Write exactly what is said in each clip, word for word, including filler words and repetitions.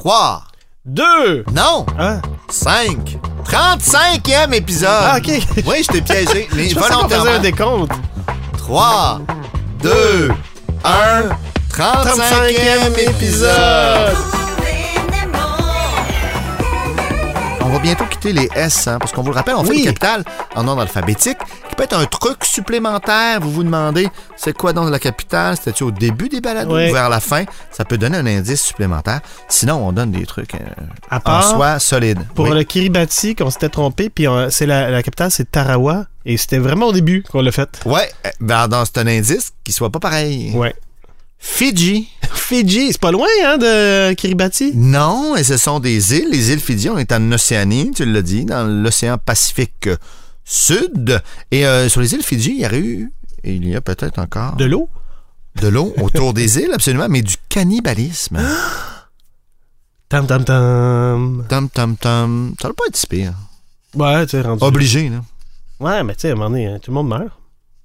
trois. deux. Non. Hein? cinq. trente-cinquième épisode. Ah, OK. Oui, je t'ai piégé, mais Je pensais qu'on faisait volontairement. un décompte. trois, deux, un. trente-cinquième épisode. On va bientôt quitter les S, hein, parce qu'on vous le rappelle, on fait Oui. le capital en ordre alphabétique, qui peut être un truc supplémentaire. Vous vous demandez, c'est quoi dans la capitale? C'était-tu au début des balados Oui. ou vers la fin? Ça peut donner un indice supplémentaire. Sinon, on donne des trucs euh, À en part, soi solides. pour Oui. le Kiribati, qu'on s'était trompé, puis on- c'est la, la capitale, c'est Tarawa, et c'était vraiment au début qu'on l'a fait. Ouais, euh, ben, dans c'est un indice qui soit pas pareil. Ouais. Fidji. Fidji, c'est pas loin, hein, de Kiribati? Non, et ce sont des îles. Les îles Fidji, on est en Océanie, tu l'as dit, dans l'océan Pacifique euh, Sud. Et euh, sur les îles Fidji, il y aurait eu, et il y a peut-être encore, De l'eau? de l'eau autour des îles, absolument, mais du cannibalisme. Tam, tam, tam. Tom, tom, tom. Ça doit pas être si pire. Ouais, tu sais, rendu. Obligé, là. Ouais, mais tu sais, à un moment donné, hein, tout le monde meurt.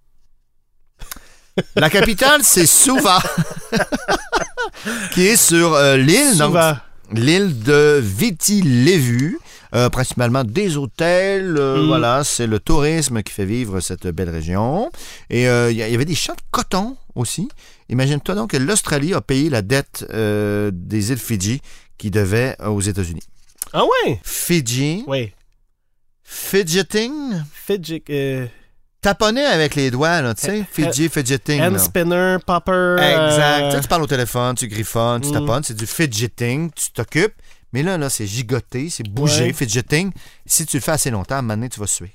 La capitale, c'est Suva, qui est sur euh, l'île, donc, Suva. l'île de Viti Levu. Euh, principalement des hôtels, euh, Mm. voilà, c'est le tourisme qui fait vivre cette belle région. Et il euh, y, y avait des champs de coton aussi. Imagine-toi donc que l'Australie a payé la dette euh, des îles Fidji qui devaient euh, aux États-Unis. Ah ouais? Fidji, Oui. fidgeting, Fidji. Euh, taponner avec les doigts, là, tu sais, Fidji, fidgeting. hand là. spinner, popper. Exact. Tu sais, euh, tu parles au téléphone, tu griffonnes, tu Mm. taponnes, c'est du fidgeting, tu t'occupes. Mais là, là, c'est gigoter, c'est bouger, Ouais. fidgeting. Si tu le fais assez longtemps, à un moment donné, tu vas suer.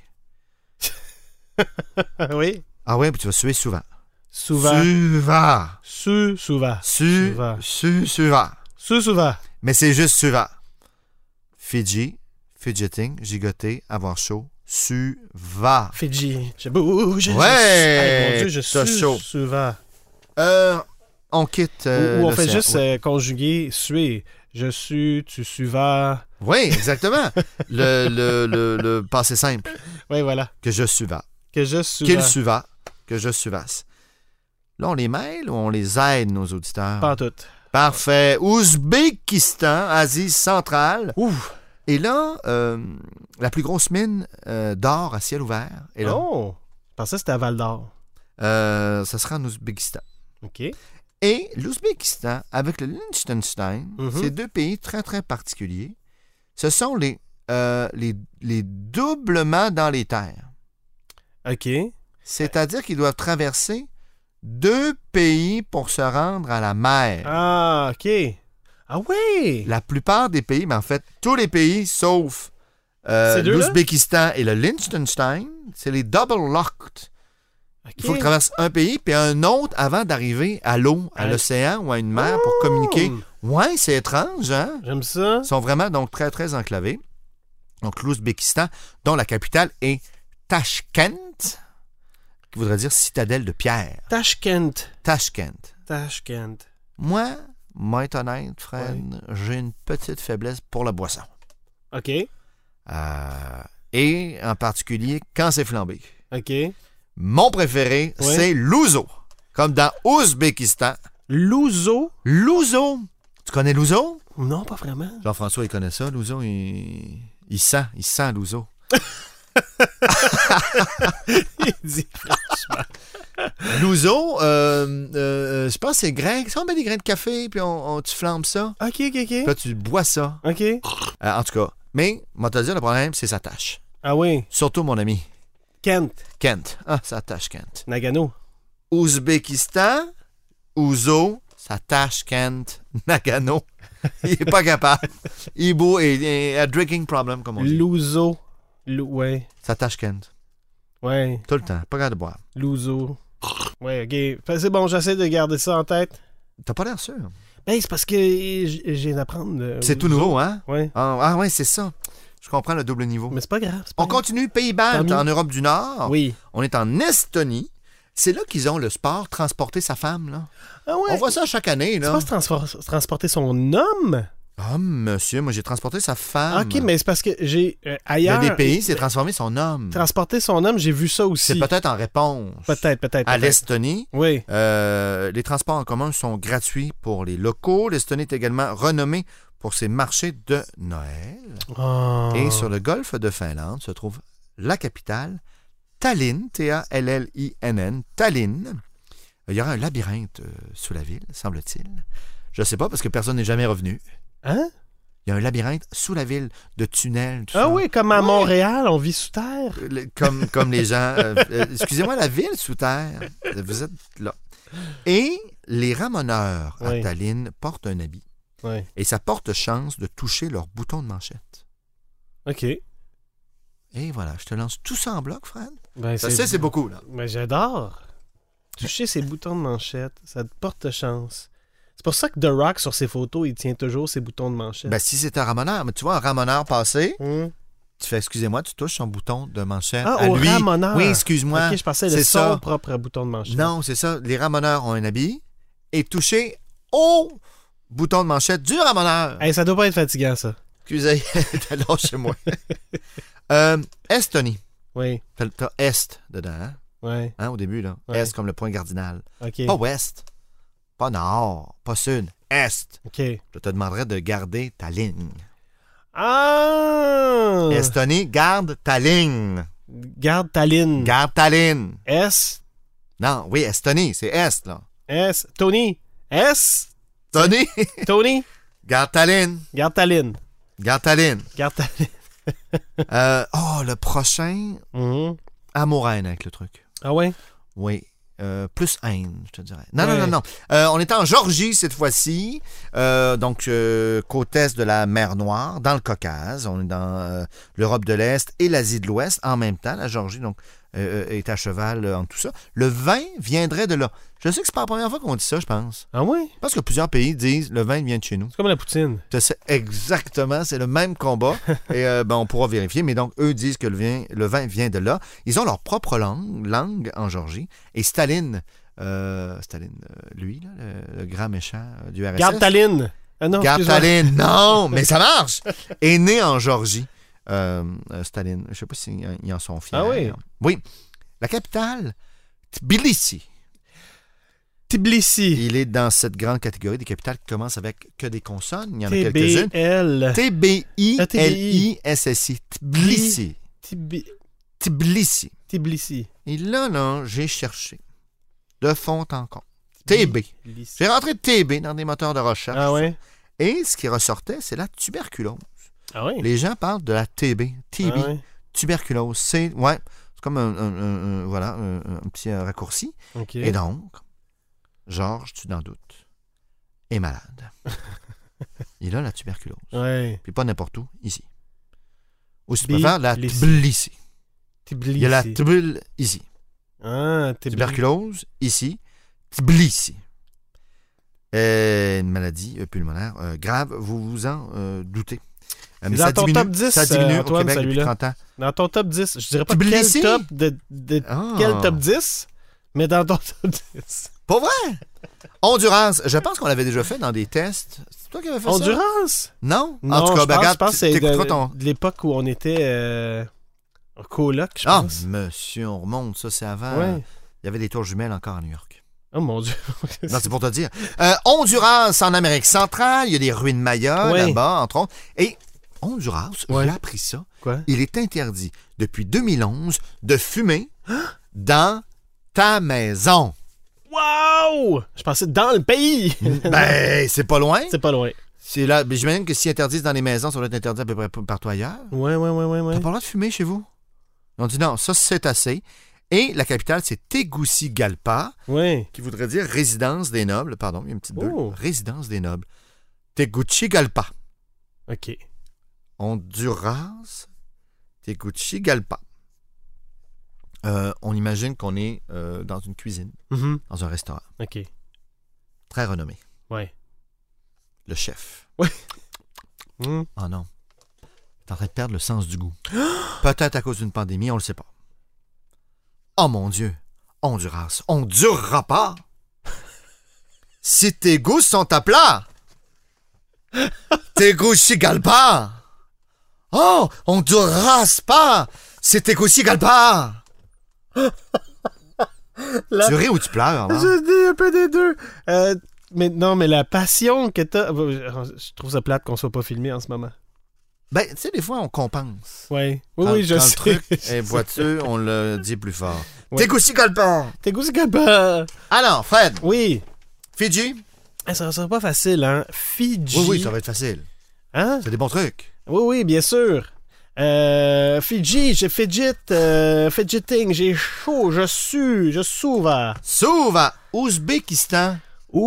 oui. Ah ouais, puis tu vas suer souvent. Souvent. Suva. Su, souvent. Su, Suva. su, suva. Su, souvent. Mais c'est juste suva. Fidji, fidgeting, gigoter, avoir chaud, suva. Fidji. Je bouge. Ouais. Je, mon Dieu, je T'as sue chaud. souvent. Euh, on quitte euh, Ou, ou on fait l'océan. juste Ouais. euh, conjuguer suer. Je sue, tu suvas. Oui, exactement. le, le, le, le passé simple. Oui, voilà. Que je suva. Que je suva. Qu'il suva. Que je suvasse. Là, on les mêle ou on les aide, nos auditeurs? Pas tout. Parfait. Ouzbékistan, Asie centrale. Ouf. Et là, euh, la plus grosse mine euh, d'or à ciel ouvert est là. Oh. Je pensais que c'était à Val d'Or. Euh, ça sera en Ouzbékistan. OK. Et l'Ouzbékistan, avec le Liechtenstein, Mhm. c'est deux pays très, très particuliers. Ce sont les, euh, les, les doublements dans les terres. OK. C'est-à-dire qu'ils doivent traverser deux pays pour se rendre à la mer. Ah, OK. Ah oui! La plupart des pays, mais en fait, tous les pays, sauf euh, Ces deux-là? l'Ouzbékistan et le Liechtenstein, c'est les double-locked. OK. Il faut que tu traverses un pays puis un autre avant d'arriver à l'eau, à Ah. l'océan ou à une mer pour communiquer. Ouais, c'est étrange, hein? J'aime ça. Ils sont vraiment donc très, très enclavés. Donc, l'Ouzbékistan, dont la capitale est Tashkent, qui voudrait dire citadelle de pierre. Tashkent. Tashkent. Tashkent. Moi, moi être honnête, Fred, j'ai une petite faiblesse pour la boisson. OK. Euh, et en particulier quand c'est flambé. OK. Mon préféré, Ouais. c'est l'ouzo. Comme dans Ouzbékistan. L'ouzo? L'ouzo. Tu connais l'ouzo? Non, pas vraiment. Jean-François, il connaît ça. L'ouzo, il... il sent. Il sent l'ouzo. Il dit franchement. L'ouzo, euh, euh, je pense que c'est grain. Si on met des grains de café, puis on, on- tu flambes ça, OK, OK, puis OK. là, tu bois ça. OK. Euh, en tout cas. Mais, moi, te dire, le problème, c'est ça tâche. Ah oui. Surtout, mon ami, Kent. Kent. Ah, ça tâche Kent. Nagano. Ouzbékistan, Ouzo, ça tâche Kent, Nagano. Il est pas capable. Il est beau et, et a drinking problem, comme on dit. L'ouzo. Lou- ouais. Ça tâche Kent. Ouais. Tout le temps. Pas capable de boire. L'ouzo. Ouais, OK. Fait, c'est bon, j'essaie de garder ça en tête. T'as pas l'air sûr. Ben, c'est parce que j- j'ai d'apprendre. euh, C'est tout l'ouzo. nouveau, hein? Ouais. Ah, ah ouais, c'est ça. Je comprends le double niveau. Mais c'est pas grave. c'est pas On grave. continue. Pays-Baltes, Tant mieux. en Europe du Nord. Oui. On est en Estonie. C'est là qu'ils ont le sport transporter sa femme, là. Ah ouais. On voit ça chaque année, C'est là. pas se transfor- transporter son homme? Ah, monsieur, moi, j'ai transporté sa femme. OK, mais c'est parce que j'ai euh, Il y a ailleurs. des pays, c'est transformer son homme. Transporter son homme, j'ai vu ça aussi. C'est peut-être en réponse. Peut-être, peut-être. À peut-être. l'Estonie, Oui. euh, les transports en commun sont gratuits pour les locaux. L'Estonie est également renommée pour ses marchés de Noël. Oh. Et sur le golfe de Finlande se trouve la capitale, Tallinn, T A L L I N N, Tallinn. Il y aura un labyrinthe euh, sous la ville, semble-t-il. Je ne sais pas, parce que personne n'est jamais revenu. Hein? Il y a un labyrinthe sous la ville, de tunnels, tout Ah ça. oui, comme à Oui. Montréal, on vit sous terre. Le- Comme, comme les gens... euh, euh, excusez-moi, la ville sous terre. Vous êtes là. Et les ramoneurs à Oui. Tallinn portent un habit. Oui. Et ça porte chance de toucher leur bouton de manchette. OK. Et voilà, je te lance tout ça en bloc, Fred. Ben, Ça, c'est, c'est beaucoup, là. Ben, j'adore. Toucher ses boutons de manchette, ça te porte chance. C'est pour ça que The Rock, sur ses photos, il tient toujours ses boutons de manchette. Ben, si c'est un ramoneur, mais tu vois, un ramoneur passé, Hum. tu fais, excusez-moi, tu touches son bouton de manchette Ah, à au lui. ramoneur. Oui, excuse-moi. OK, je pensais c'est le son ça. propre bouton de manchette. Non, c'est ça. Les ramoneurs ont un habit et toucher au bouton de manchette du ramoneur. Hey, ça doit pas être fatigant, ça. Excusez, t'as lâché moi. euh, Estonie. Oui, T'as, t'as Est dedans, hein? oui. Hein, au début, là. Ouais. Est comme le point cardinal. OK. Pas Ouest, pas Nord, pas Sud. Est. OK. Je te demanderais de garder ta ligne. Ah! Estonie, garde ta ligne. Garde ta ligne. Garde ta ligne. S. Non, oui, Estonie, c'est Est, là. S. Tony. S. Tony, Tony. garde ta ligne. Garde ta ligne. Garde ta ligne. Garde ta ligne. Euh, oh, le prochain, Mhm. amour-haine avec le truc. Ah ouais? Oui. Euh, plus haine, je te dirais. Non, Ouais. non, non, non. Euh, on est en Georgie cette fois-ci, euh, donc euh, côte est de la mer Noire, dans le Caucase. On est dans euh, l'Europe de l'Est et l'Asie de l'Ouest en même temps. La Georgie, donc, euh, est à cheval euh, en tout ça. Le vin viendrait de là. Je sais que c'est pas la première fois qu'on dit ça, je pense. Ah ouais? Je pense que plusieurs pays disent le vin vient de chez nous. C'est comme la poutine. Je sais exactement, c'est le même combat. Et euh, ben, on pourra vérifier. Mais donc, eux disent que le vin, le vin vient de là. Ils ont leur propre langue, langue en Georgie. Et Staline, euh, Staline, euh, lui, là, le, le grand méchant euh, du R S S. Garde ta ligne. Ah non, Garde excuse-moi. Staline, non, mais ça marche. Est né en Georgie. Euh, euh, Staline, je ne sais pas s'ils en sont fiers. Ah oui? Oui. La capitale, Tbilissi. Tbilissi. Il est dans cette grande catégorie des capitales qui commencent avec que des consonnes. Il y en a T B quelques-unes. L. T B I L I S S I. Tbilissi. Tbi- Tbilissi. Tbilissi. Et là, là, j'ai cherché de fond en comble. T B. Tbilissi. J'ai rentré T B dans des moteurs de recherche. Ah ouais? Et ce qui ressortait, c'est la tuberculose. Ah ouais? Les gens parlent de la T B. T B. Ah ouais? Tuberculose. C'est, ouais, c'est comme un, un- un- un- voilà, un, un petit euh, raccourci. OK. Et donc, Georges, tu n'en doutes, est malade. Il a la tuberculose. Ouais. Puis pas n'importe où, ici. Ou si tu Bi- préfères, la lissi. Tbilissi. Tbilissi. Il y a la Tbil ici. Ah, Tbilissi. Tuberculose, ici. Tbilissi. Euh, une maladie euh, pulmonaire euh, grave, vous vous en euh, doutez. Euh, mais dans ça ton diminue, top dix, ça diminue euh, au Antoine, Québec depuis celui-là. trente ans. Dans ton top dix, je dirais pas Tbilissi? quel top de, de Ah. quel top dix, mais dans ton top dix. Pas vrai? Honduras, je pense qu'on l'avait déjà fait dans des tests. C'est toi qui avais fait ça? Honduras? Non? Non, en tout cas, je ben, pense, regarde, je pense que c'est t'écouteras de, ton... de l'époque où on était euh, en coloc, je Ah, pense. monsieur, on remonte, ça, c'est avant. Ouais. Il y avait des tours jumelles encore à New York. Oh mon Dieu. Non, c'est pour te dire. Euh, Honduras, en Amérique centrale, il y a des ruines Maya Ouais. là-bas, entre autres. Et Honduras, Ouais. j'ai appris ça. Quoi? Il est interdit depuis deux mille onze de fumer dans ta maison. Wow! Je pensais dans le pays. Ben, c'est pas loin. C'est pas loin. C'est là, mais j'imagine que s'ils interdisent dans les maisons, ça doit être interdit à peu près partout ailleurs. Ouais, ouais, ouais, ouais, ouais. T'as pas le droit de fumer chez vous? On dit non, ça c'est assez. Et la capitale, c'est Tegucigalpa, Ouais. qui voudrait dire résidence des nobles. Pardon, il y a une petite bulle. Oh. Résidence des nobles. Tegucigalpa. OK. Honduras, Tegucigalpa. Euh, on imagine qu'on est euh, dans une cuisine, Mhm. dans un restaurant, OK. très renommé. Ouais. Le chef. Mhm. Oh non. Il est en train de perdre le sens du goût. Peut-être à cause d'une pandémie, on le sait pas. Oh mon Dieu. Honduras, on durera pas. Si tes goûts sont à plat. Tegucigalpa. Oh, Honduras pas. C'est Tegucigalpa. Là, Tu ris ou tu pleures, là? je dis un peu des deux. Euh, mais non, mais la passion que t'as... Je trouve ça plate qu'on soit pas filmé en ce moment. Ben, tu sais, des fois, on compense. Ouais. Oui, Quand- oui, je quand sais. le truc est boiteux, on le dit plus fort. Ouais. T'es aussi colpant. T'es goût, c'est pas... Alors, Fred, Oui. Fidji? Eh, ça sera pas facile, hein? Fidji. Oui, oui, ça va être facile. Hein? C'est des bons trucs. Oui, oui, bien sûr. Euh, Fidji, j'ai fidget, euh, fidgeting, j'ai chaud, je sue, je souva. S'ouvre à Ouzbékistan.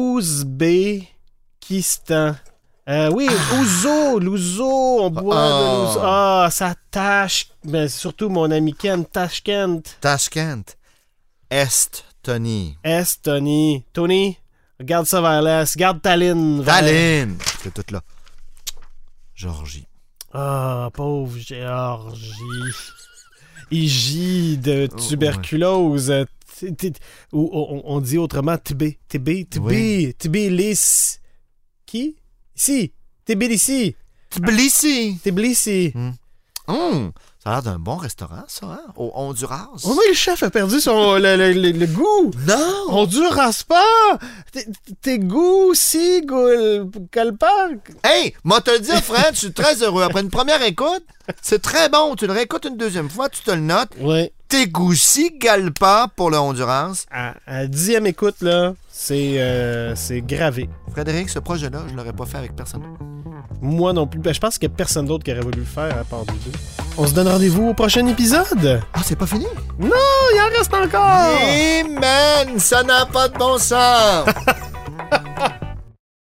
Ouzbékistan. Euh, oui, ouzo, l'ouzo, on boit Ah. de l'ouzo. Ah, ça tâche. Mais surtout mon ami Ken, Tashkent. Tashkent. Estonie. Est, Tony. Tony, regarde ça vers l'est. Garde Tallinn. vers- Tallinn. C'est tout là. Georgie. Ah, pauvre Géorgie. Il gît de Oh, tuberculose. T- t- Ou on, on dit autrement Tibé. Tibé, Tibé, Oui. Tbilis. Qui? Ici. Tbilissi. Tbilissi. Tbilissi. Hum, ça a l'air d'un bon restaurant, ça, hein? Au Honduras. Oh non, le chef a perdu son le, le- le- le goût. Non! Honduras pas. T'es- T'es goût, si, goût, calpa. Hey, moi te le dire, Fred, je suis très heureux. Après une première écoute, c'est très bon. Tu le réécoutes une deuxième fois, tu te le notes. Ouais. Tegucigalpa pour le Honduras. À, à dixième écoute, là, c'est euh, c'est gravé. Frédéric, ce projet-là, je l'aurais pas fait avec personne. Moi non plus. Ben, je pense qu'il n'y a personne d'autre qui aurait voulu le faire à part nous deux. On se donne rendez-vous au prochain épisode. Ah, c'est pas fini? Non, il en reste encore. Hey, man, ça n'a pas de bon sens!